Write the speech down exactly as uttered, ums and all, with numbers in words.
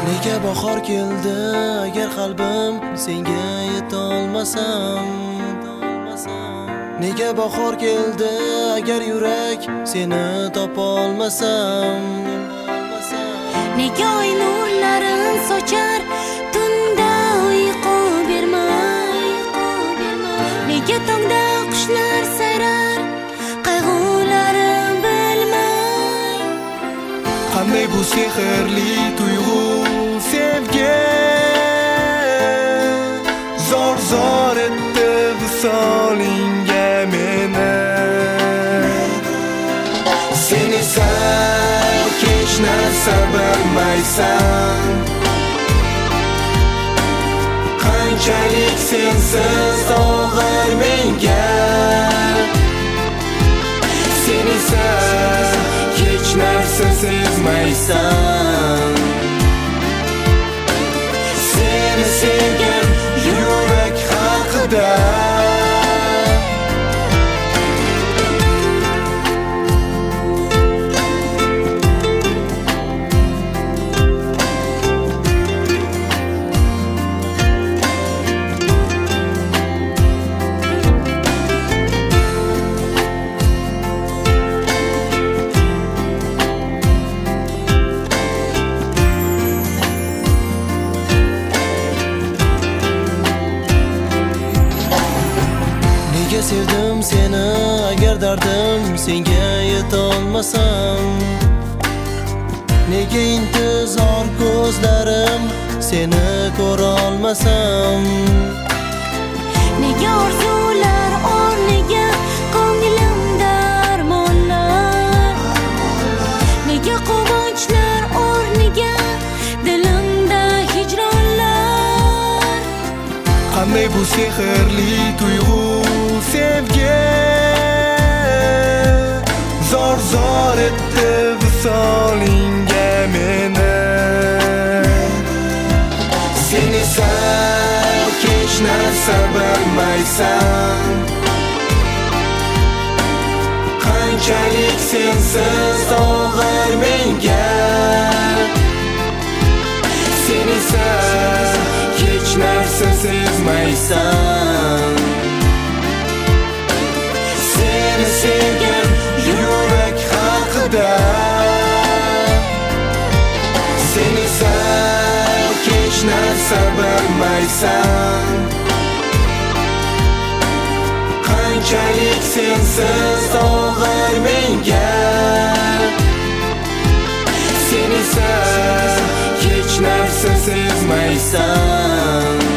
Nega bahor keldi agar qalbim senga yetolmasam? Nega bahor keldi agar yurak seni topolmasam? Nega oy nurlarin sochar tunda uyqu bermay? Nega tongda qushlar sayrar qayg'ularim bilmay? Qanday bu sehrli tuyg'u sevgi zor zor etdi visolingga meni. Sen esa hech narsa bilmaysan, qanchalik sensiz og'ir menga. Sen esa hech narsa sezmaysan, seni sevgan yurak haqida. Nega sevdim seni agar dardim senga yetolmasam? Nega intizor ko'zlarim seni ko'ra olmasam? Nega orzular o'rniga ko'nglimda armonlar? Nega quvonchlar o'rniga dilimda hijronlar? Qanday bu sehrli tuyg'u sevgi zor zor etdi visolingga meni. Sen esa hech narsa bilmaysan, qanchalik sensiz og'ir menga. Sen esa hech narsa sezmaysan, seni sevgan yurak haqida. Sen esa hech narsa bilmaysan, qanchalik sensiz og'ir menga. Sen esa hech narsa sezmaysan,